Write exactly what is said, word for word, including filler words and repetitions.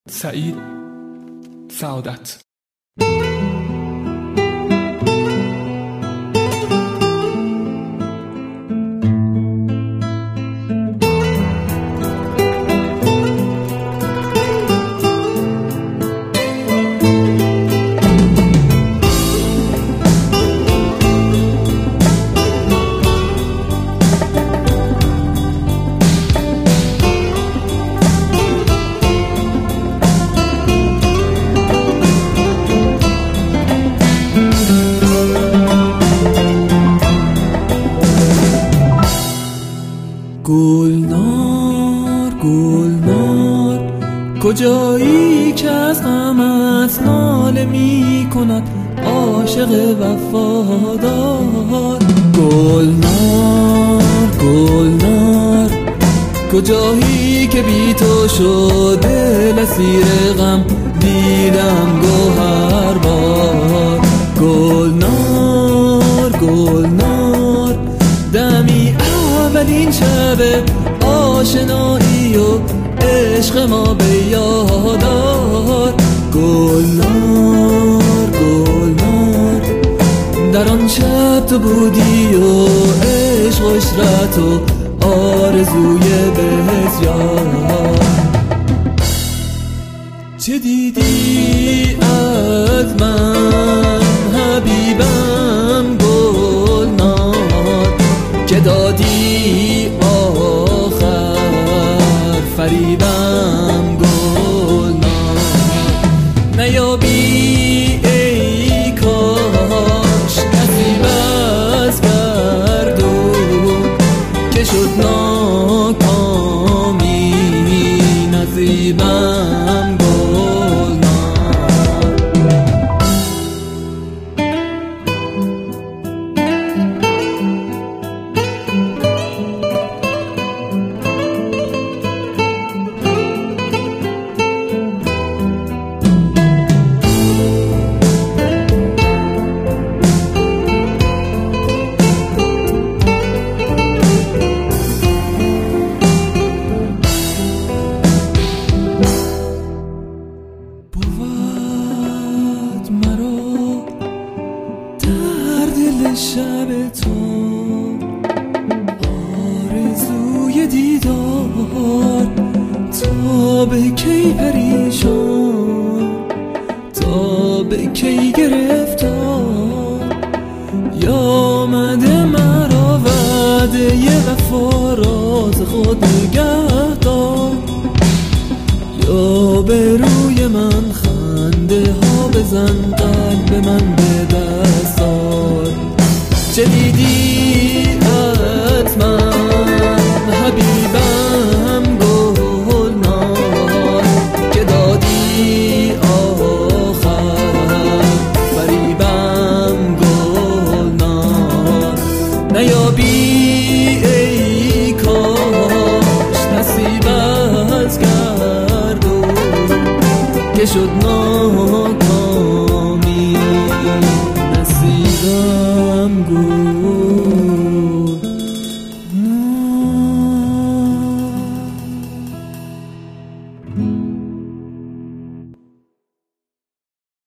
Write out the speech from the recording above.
سعید سعادت. گلنار گلنار کجایی که از غمت ناله می کند عاشق وفادار. گلنار گلنار کجایی که بی تو شده لسیر غم دیدم گوهر بار. گلنار گلنار دمی اولین شب آشنایی و عشق ما به یادار. گلنار گلنار در آن شب تو بودی و عشق و عشرت و آرزوی بسیار. چه دیدی از من حبیبم گلنار که دادی آخر فریبم گلنار. نیابی ای کاش نصیب از گردون که شد ناکامی نصیبم گلنار. شب تو آرزوی دیدار تا به کی پریشان تا به کی گرفتار. یا آمده مرا وعده ی وفا راز خود نگه دار. یا به روی من خنده ها بزن قلب من به دست آر. چه دیدی از من حبیبم گلنار که دادی آخر فریبم گلنار. نیابی ای کاش نصیب از گردون که شد ناکامی نصیبم گل.